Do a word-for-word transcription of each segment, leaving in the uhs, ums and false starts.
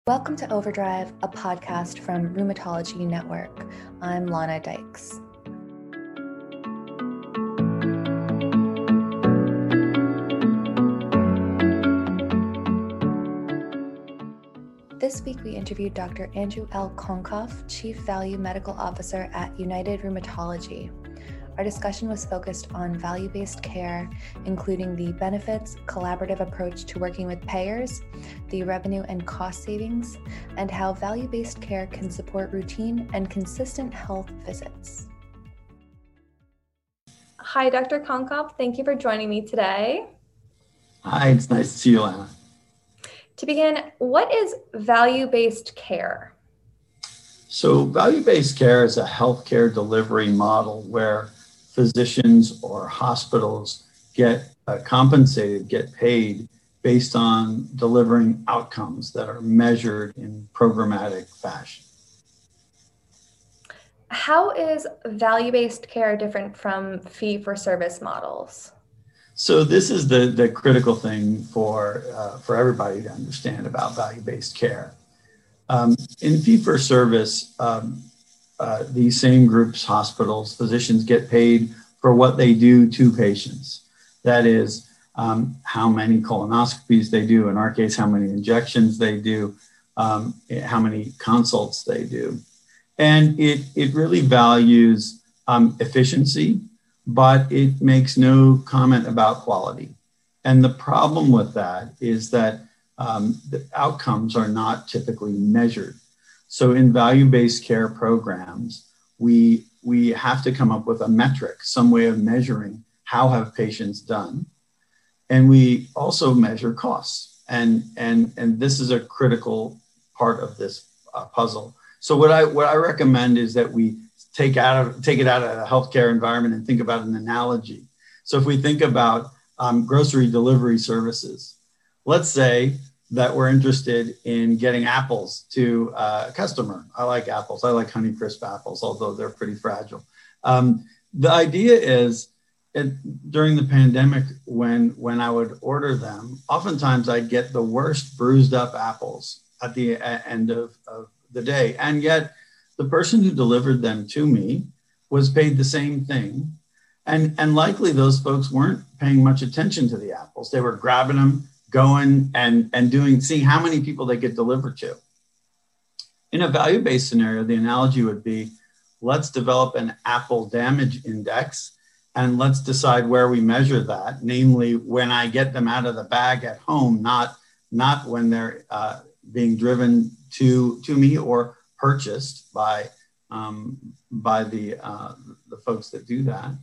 Welcome to Overdrive, a podcast from Rheumatology Network. I'm Lana Dykes. This week we interviewed Doctor Andrew L. Konkoff, Chief Value Medical Officer at United Rheumatology. Our discussion was focused on value-based care, including the benefits, collaborative approach to working with payers, the revenue and cost savings, and how value-based care can support routine and consistent health visits. Hi, Doctor Konkoff. Thank you for joining me today. Hi, it's nice to see you, Lana. To begin, what is value-based care? So value-based care is a healthcare delivery model where physicians or hospitals get uh, compensated, get paid based on delivering outcomes that are measured in programmatic fashion. How is value-based care different from fee-for-service models? So this is the, the critical thing for, uh, for everybody to understand about value-based care. Um, in fee-for-service, um, uh, these same groups, hospitals, physicians get paid for what they do to patients. That is, um, how many colonoscopies they do, in our case, how many injections they do, um, how many consults they do. And it, it really values um, efficiency, but it makes no comment about quality. And the problem with that is that um, the outcomes are not typically measured. So in value-based care programs, we, we have to come up with a metric, some way of measuring how have patients done. And we also measure costs. And, and, and this is a critical part of this uh, puzzle. So what I, what I recommend is that we take, out of, take it out of a healthcare environment and think about an analogy. So if we think about um, grocery delivery services, let's say that we're interested in getting apples to a customer. I like apples. I like Honeycrisp apples, although they're pretty fragile. Um, the idea is it, during the pandemic, when, when I would order them, oftentimes I'd get the worst bruised up apples at the end of, of the day. And yet the person who delivered them to me was paid the same thing. And, and likely those folks weren't paying much attention to the apples. They were grabbing them, going and, and doing, seeing how many people they get delivered to. In a value-based scenario, the analogy would be, let's develop an apple damage index and let's decide where we measure that, namely when I get them out of the bag at home, not, not when they're uh, being driven to, to me or purchased by, um, by the, uh, the folks that do that.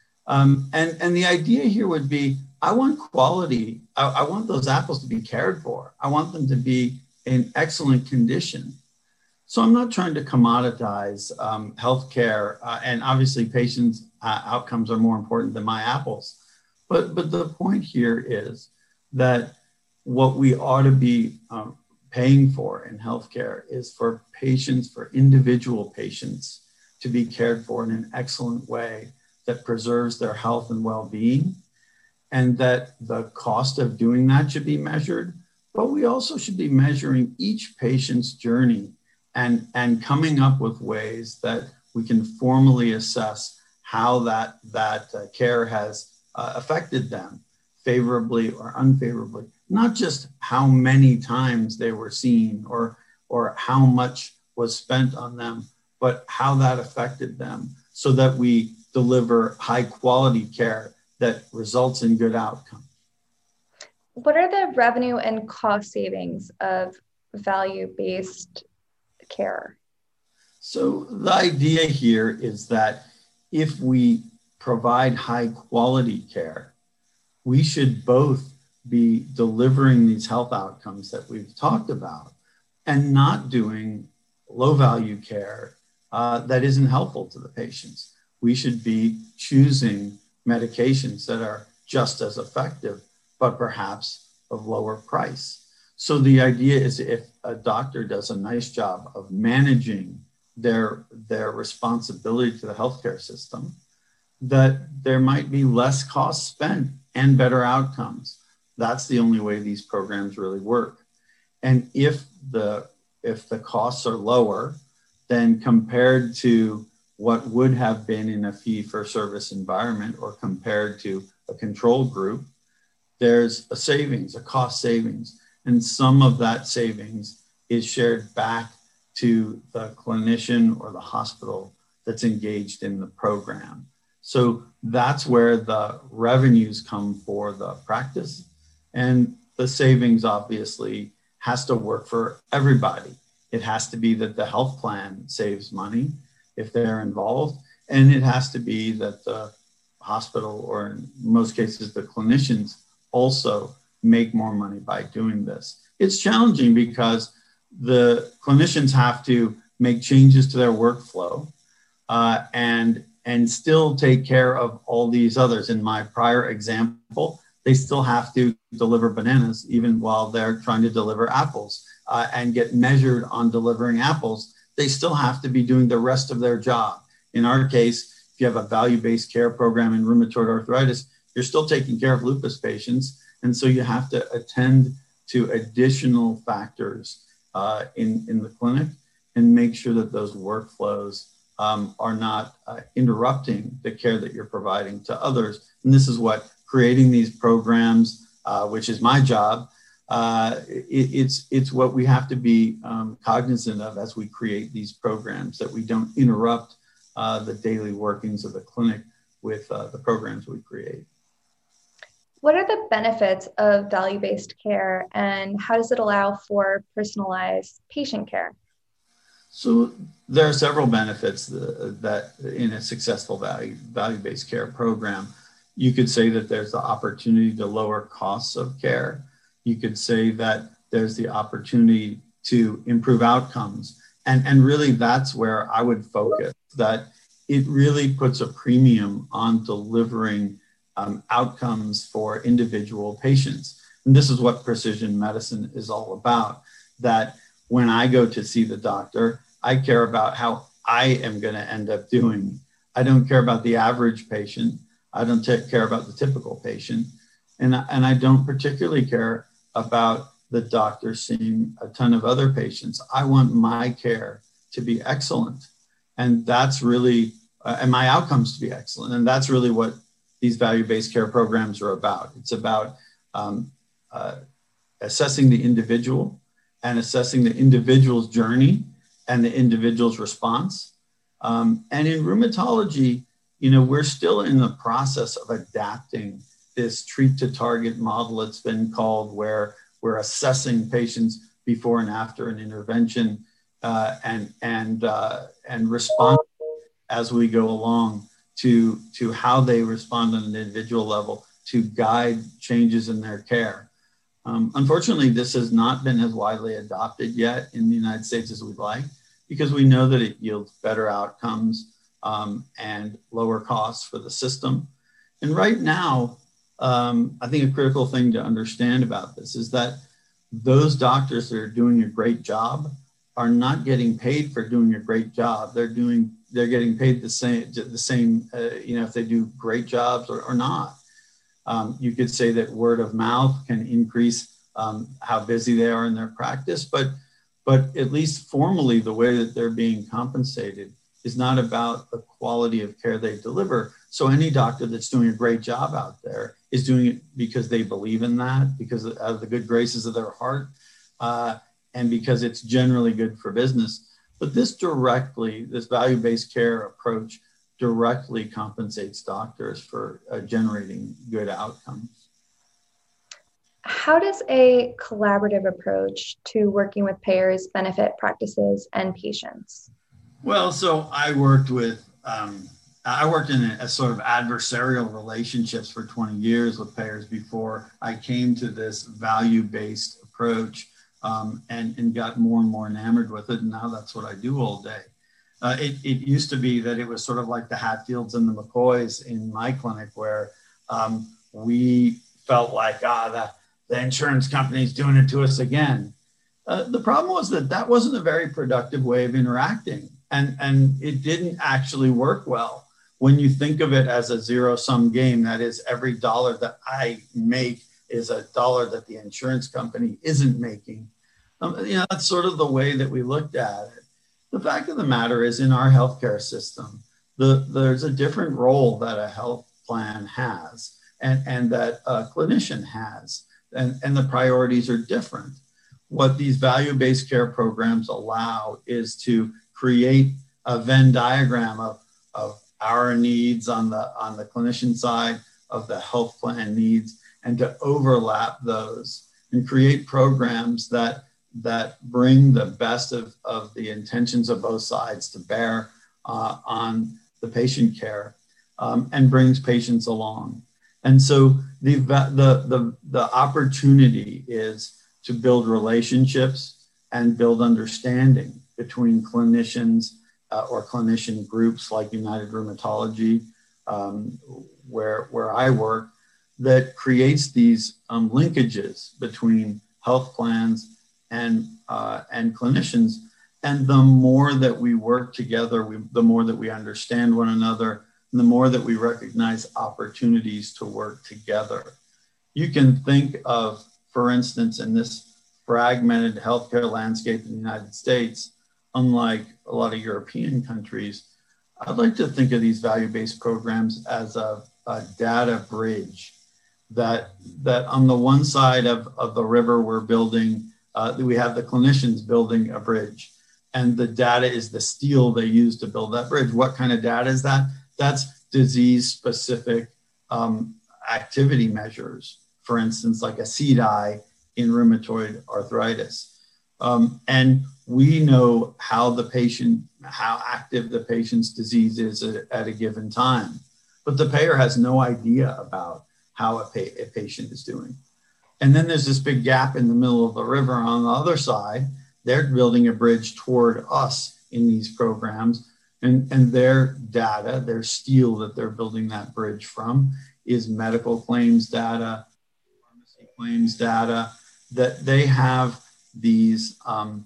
Um, and, and the idea here would be, I want quality. I, I want those apples to be cared for. I want them to be in excellent condition. So I'm not trying to commoditize um, healthcare, uh, and obviously patients' uh, outcomes are more important than my apples. But, but the point here is that what we ought to be um, paying for in healthcare is for patients, for individual patients, to be cared for in an excellent way that preserves their health and well-being, and that the cost of doing that should be measured. But we also should be measuring each patient's journey and, and coming up with ways that we can formally assess how that, that uh, care has uh, affected them favorably or unfavorably. Not just how many times they were seen or, or how much was spent on them, but how that affected them so that we deliver high quality care that results in good outcomes. What are the revenue and cost savings of value-based care? So the idea here is that if we provide high quality care, we should both be delivering these health outcomes that we've talked about and not doing low value care uh, that isn't helpful to the patients. We should be choosing medications that are just as effective, but perhaps of lower price. So the idea is if a doctor does a nice job of managing their, their responsibility to the healthcare system, that there might be less cost spent and better outcomes. That's the only way these programs really work. And if the if the costs are lower, then compared to what would have been in a fee-for-service environment or compared to a control group, there's a savings, a cost savings. And some of that savings is shared back to the clinician or the hospital that's engaged in the program. So that's where the revenues come for the practice. And the savings obviously has to work for everybody. It has to be that the health plan saves money if they're involved, and it has to be that the hospital, or in most cases the clinicians, also make more money by doing this. It's challenging because the clinicians have to make changes to their workflow uh, and and still take care of all these others. In my prior example, they still have to deliver bananas even while they're trying to deliver apples uh, and get measured on delivering apples. They still have to be doing the rest of their job. In our case, if you have a value-based care program in rheumatoid arthritis, you're still taking care of lupus patients. And so you have to attend to additional factors uh, in, in the clinic and make sure that those workflows um, are not uh, interrupting the care that you're providing to others. And this is what creating these programs, uh, which is my job, uh, it, it's, it's what we have to be um, cognizant of as we create these programs, that we don't interrupt uh, the daily workings of the clinic with uh, the programs we create. What are the benefits of value-based care, and how does it allow for personalized patient care? So there are several benefits that, that in a successful value, value-based care program. You could say that there's the opportunity to lower costs of care. You could say that there's the opportunity to improve outcomes. And, and really that's where I would focus, that it really puts a premium on delivering Um, outcomes for individual patients. And this is what precision medicine is all about, that when I go to see the doctor, I care about how I am going to end up doing. I don't care about the average patient. I don't take care about the typical patient. And, and I don't particularly care about the doctor seeing a ton of other patients. I want my care to be excellent. And that's really, uh, and my outcomes to be excellent. And that's really what these value-based care programs are about. It's about um, uh, assessing the individual and assessing the individual's journey and the individual's response. Um, and in rheumatology, you know, we're still in the process of adapting this treat to target model, it's been called, where we're assessing patients before and after an intervention uh, and, and, uh, and respond as we go along to, to how they respond on an individual level to guide changes in their care. Um, unfortunately, this has not been as widely adopted yet in the United States as we'd like, because we know that it yields better outcomes um, and lower costs for the system. And right now, um, I think a critical thing to understand about this is that those doctors that are doing a great job are not getting paid for doing a great job. They're doing they're getting paid the same, the same, uh, you know, if they do great jobs or, or not. Um, you could say that word of mouth can increase um, how busy they are in their practice, but, but at least formally, the way that they're being compensated is not about the quality of care they deliver. So any doctor that's doing a great job out there is doing it because they believe in that, because out of the good graces of their heart, uh, and because it's generally good for business. But this directly, this value-based care approach directly compensates doctors for uh, generating good outcomes. How does a collaborative approach to working with payers benefit practices and patients? Well, so I worked with, um, I worked in a, a sort of adversarial relationships for twenty years with payers before I came to this value-based approach. Um, and, and got more and more enamored with it. And now that's what I do all day. Uh, it, it used to be that it was sort of like the Hatfields and the McCoys in my clinic, where um, we felt like, ah, the, the insurance company's doing it to us again. Uh, the problem was that that wasn't a very productive way of interacting. And, and it didn't actually work well. When you think of it as a zero-sum game, that is, every dollar that I make is a dollar that the insurance company isn't making. Um, you know, that's sort of the way that we looked at it. The fact of the matter is, in our healthcare system, the, there's a different role that a health plan has and, and that a clinician has, and, and the priorities are different. What these value-based care programs allow is to create a Venn diagram of, of our needs on the, on the clinician side, of the health plan needs, and to overlap those and create programs that that bring the best of, of the intentions of both sides to bear uh, on the patient care um, and brings patients along. And so the, the, the, the opportunity is to build relationships and build understanding between clinicians uh, or clinician groups like United Rheumatology, um, where, where I work, that creates these um, linkages between health plans and uh, and clinicians. And the more that we work together, we, the more that we understand one another, and the more that we recognize opportunities to work together. You can think of, for instance, in this fragmented healthcare landscape in the United States, unlike a lot of European countries, I'd like to think of these value-based programs as a, a data bridge that, that on the one side of, of the river we're building, Uh, we have the clinicians building a bridge, and the data is the steel they use to build that bridge. What kind of data is that? That's disease-specific um, activity measures, for instance, like a C D I in rheumatoid arthritis. Um, and we know how the patient, how active the patient's disease is at, at a given time, but the payer has no idea about how a, pa- a patient is doing. And then there's this big gap in the middle of the river on the other side. They're building a bridge toward us in these programs. And, and their data, their steel that they're building that bridge from is medical claims data, pharmacy claims data, that they have these, um,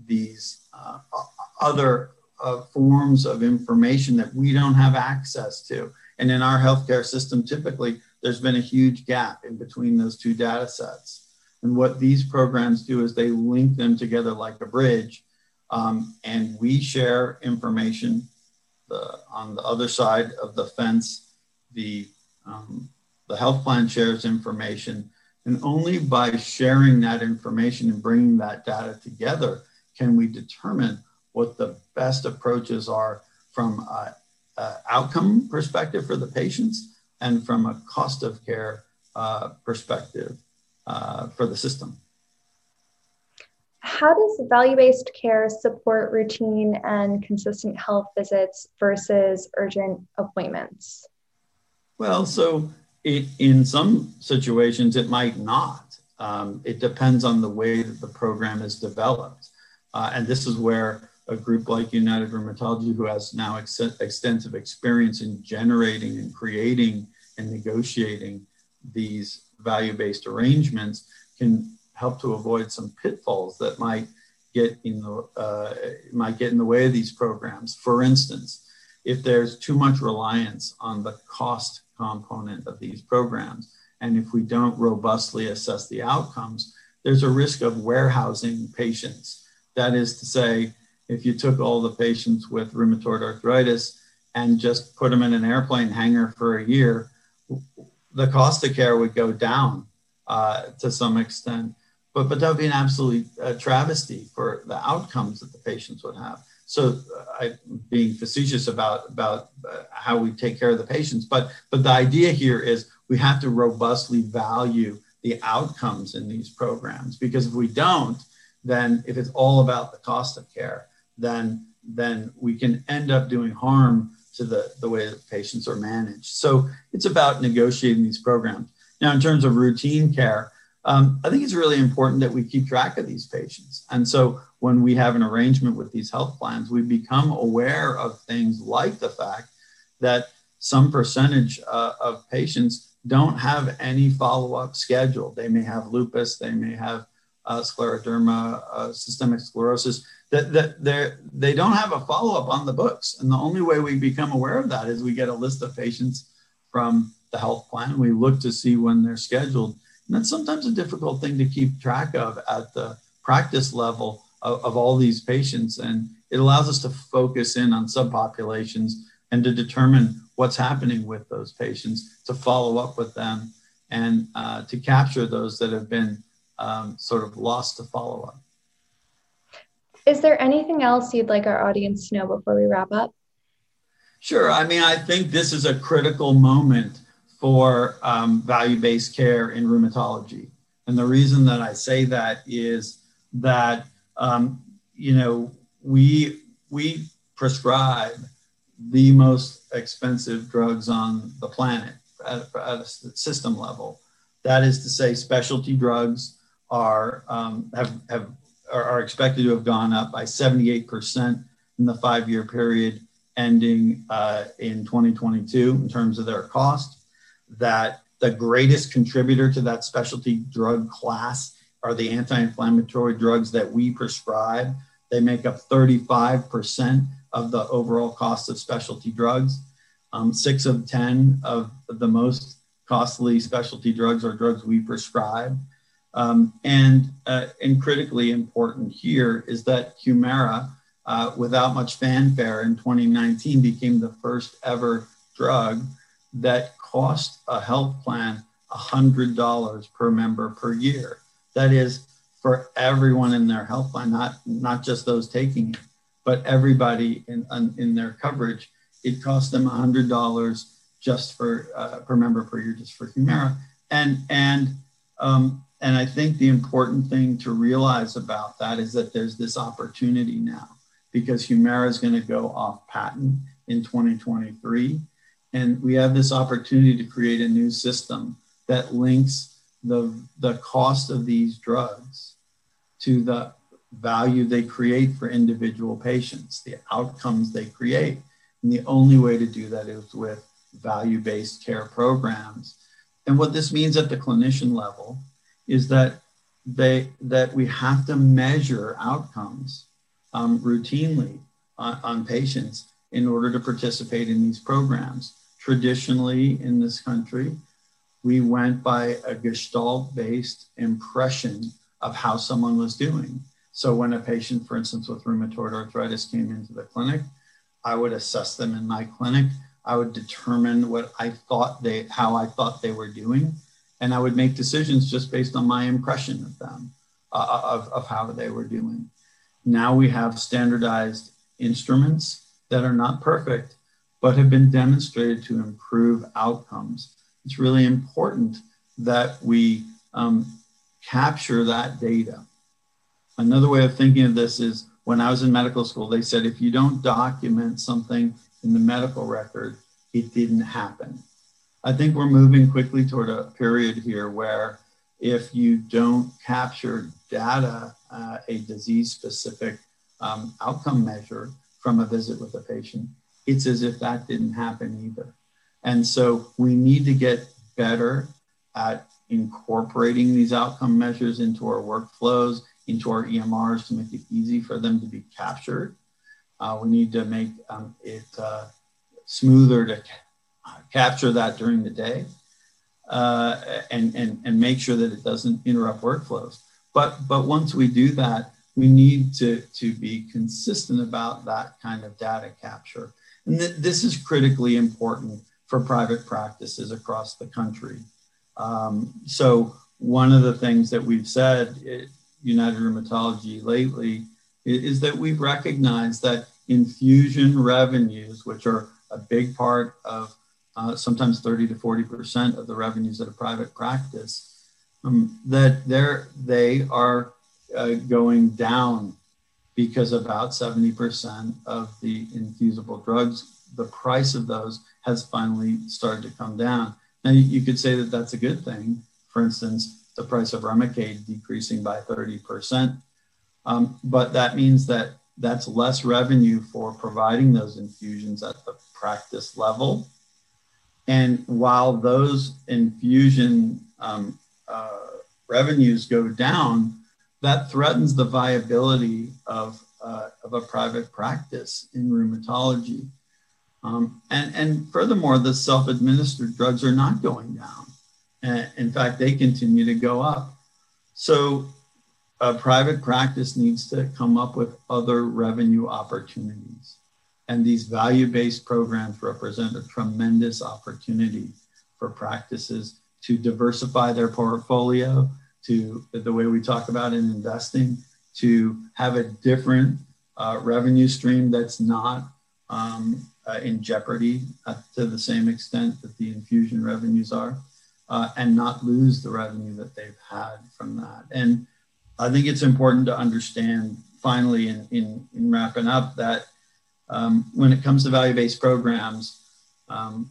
these uh, other uh, forms of information that we don't have access to. And in our healthcare system, typically, there's been a huge gap in between those two data sets. And what these programs do is they link them together like a bridge, um, and we share information. The, on the other side of the fence, the, um, the health plan shares information, and only by sharing that information and bringing that data together can we determine what the best approaches are from an outcome perspective for the patients and from a cost of care uh, perspective uh, for the system. How does value-based care support routine and consistent health visits versus urgent appointments? Well, so it, in some situations, it might not. Um, it depends on the way that the program is developed. Uh, and this is where a group like United Rheumatology, who has now ex- extensive experience in generating and creating and negotiating these value-based arrangements, can help to avoid some pitfalls that might get in the uh, might get in the way of these programs. For instance, if there's too much reliance on the cost component of these programs, and if we don't robustly assess the outcomes, there's a risk of warehousing patients. That is to say, if you took all the patients with rheumatoid arthritis and just put them in an airplane hangar for a year, the cost of care would go down uh, to some extent. But, but that would be an absolute uh, travesty for the outcomes that the patients would have. So uh, I'm being facetious about, about uh, how we take care of the patients. But, but the idea here is we have to robustly value the outcomes in these programs, because if we don't, then if it's all about the cost of care, then, then we can end up doing harm to the, the way that patients are managed. So it's about negotiating these programs. Now, in terms of routine care, um, I think it's really important that we keep track of these patients. And so when we have an arrangement with these health plans, we become aware of things like the fact that some percentage uh, of patients don't have any follow-up schedule. They may have lupus, they may have uh, scleroderma, uh, systemic sclerosis, that, that they don't have a follow-up on the books. And the only way we become aware of that is we get a list of patients from the health plan. We look to see when they're scheduled. And that's sometimes a difficult thing to keep track of at the practice level of, of all these patients. And it allows us to focus in on subpopulations and to determine what's happening with those patients, to follow up with them, and uh, to capture those that have been um, sort of lost to follow up. Is there anything else you'd like our audience to know before we wrap up? Sure. I mean, I think this is a critical moment for um, value-based care in rheumatology. And the reason that I say that is that, um, you know, we, we prescribe the most expensive drugs on the planet at, at a system level. That is to say, specialty drugs are, um, have, have, are expected to have gone up by seventy-eight percent in the five-year period ending uh, in twenty twenty-two in terms of their cost. That the greatest contributor to that specialty drug class are the anti-inflammatory drugs that we prescribe. They make up thirty-five percent of the overall cost of specialty drugs. Um, six of ten of the most costly specialty drugs are drugs we prescribe. Um, and, uh, and critically important here is that Humira, uh, without much fanfare in twenty nineteen, became the first ever drug that cost a health plan one hundred dollars per member per year. That is for everyone in their health plan, not, not just those taking it, but everybody in, in their coverage. It cost them one hundred dollars just for uh, per member per year, just for Humira. And, and, um, and I think the important thing to realize about that is that there's this opportunity now, because Humira is going to go off patent in twenty twenty-three. And we have this opportunity to create a new system that links the, the cost of these drugs to the value they create for individual patients, the outcomes they create. And the only way to do that is with value-based care programs. And what this means at the clinician level is that they that we have to measure outcomes um, routinely on, on patients in order to participate in these programs. Traditionally in this country, we went by a Gestalt-based impression of how someone was doing. So when a patient, for instance, with rheumatoid arthritis came into the clinic, I would assess them in my clinic. I would determine what I thought they, how I thought they were doing. And I would make decisions just based on my impression of them, uh, of, of how they were doing. Now we have standardized instruments that are not perfect, but have been demonstrated to improve outcomes. It's really important that we um, capture that data. Another way of thinking of this is, when I was in medical school, they said, if you don't document something in the medical record, it didn't happen. I think we're moving quickly toward a period here where if you don't capture data, uh, a disease-specific um, outcome measure from a visit with a patient, it's as if that didn't happen either. And so we need to get better at incorporating these outcome measures into our workflows, into our E M Rs, to make it easy for them to be captured. Uh, we need to make um, it uh, smoother to ca- capture that during the day uh, and, and, and make sure that it doesn't interrupt workflows. But, but once we do that, we need to, to be consistent about that kind of data capture. And th- this is critically important for private practices across the country. Um, so one of the things that we've said at United Rheumatology lately is, is that we've recognized that infusion revenues, which are a big part of uh, sometimes thirty to forty percent of the revenues at a private practice, um, that they're, they are uh, going down because about seventy percent of the infusible drugs, the price of those has finally started to come down. Now, you could say that that's a good thing. For instance, the price of Remicade decreasing by thirty percent. Um, but that means that that's less revenue for providing those infusions at the practice level. And while those infusion um, uh, revenues go down, that threatens the viability of, uh, of a private practice in rheumatology. Um, and, and furthermore, the self-administered drugs are not going down. And in fact, they continue to go up. So a private practice needs to come up with other revenue opportunities. And these value-based programs represent a tremendous opportunity for practices to diversify their portfolio, to the way we talk about in investing, to have a different uh, revenue stream that's not um, uh, in jeopardy uh, to the same extent that the infusion revenues are, uh, and not lose the revenue that they've had from that. And I think it's important to understand, finally, in, in, in wrapping up, that um, when it comes to value-based programs, um,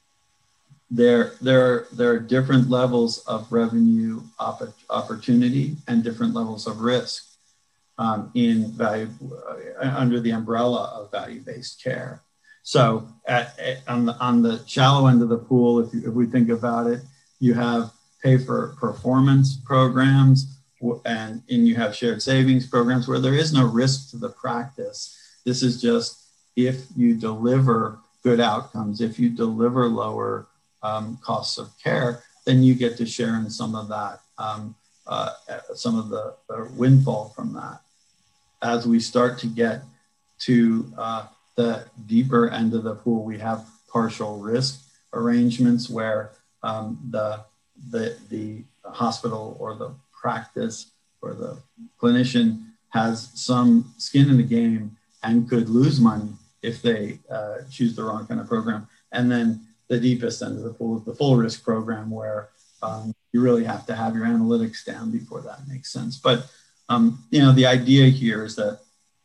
there, there, there are different levels of revenue opp- opportunity and different levels of risk um, in value uh, under the umbrella of value-based care. So at, at, on, the, on the shallow end of the pool, if, you, if we think about it, you have pay for performance programs, and, and you have shared savings programs where there is no risk to the practice. This is just if you deliver good outcomes, if you deliver lower um, costs of care, then you get to share in some of that, um, uh, some of the, the windfall from that. As we start to get to uh, the deeper end of the pool, we have partial risk arrangements where um, the, the, the hospital or the practice or the clinician has some skin in the game and could lose money if they uh, choose the wrong kind of program. And then the deepest end of the pool is the full risk program, where um, you really have to have your analytics down before that makes sense. But um, you know, the idea here is that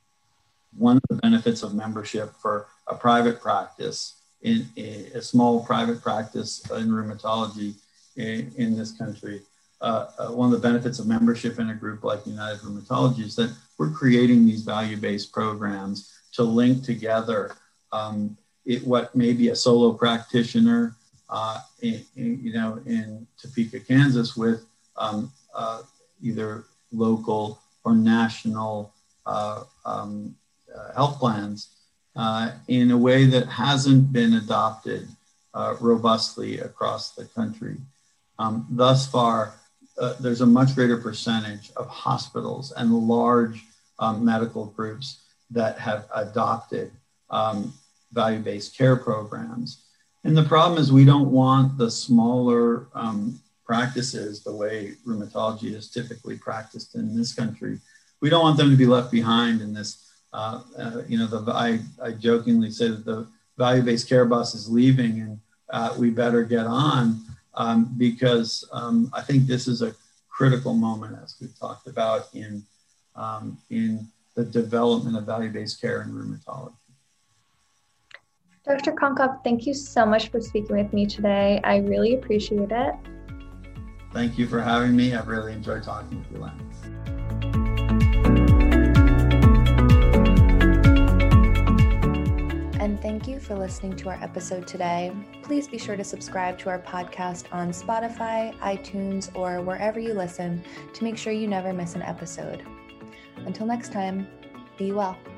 one of the benefits of membership for a private practice, in a, a small private practice in rheumatology in, in this country, uh, uh, one of the benefits of membership in a group like United Rheumatology is that we're creating these value-based programs to link together um, it, what may be a solo practitioner, uh, in, in, you know, in Topeka, Kansas, with um, uh, either local or national uh, um, uh, health plans uh, in a way that hasn't been adopted uh, robustly across the country. Um, thus far, uh, there's a much greater percentage of hospitals and large um, medical groups that have adopted um, value-based care programs. And the problem is we don't want the smaller um, practices, the way rheumatology is typically practiced in this country, we don't want them to be left behind in this. Uh, uh, you know, the, I, I jokingly say that the value-based care bus is leaving, and uh, we better get on um, because um, I think this is a critical moment, as we've talked about, in, um, in the development of value-based care in rheumatology. Doctor Konkoff, thank you so much for speaking with me today. I really appreciate it. Thank you for having me. I've really enjoyed talking with you, Len. And thank you for listening to our episode today. Please be sure to subscribe to our podcast on Spotify, iTunes, or wherever you listen to make sure you never miss an episode. Until next time, be well.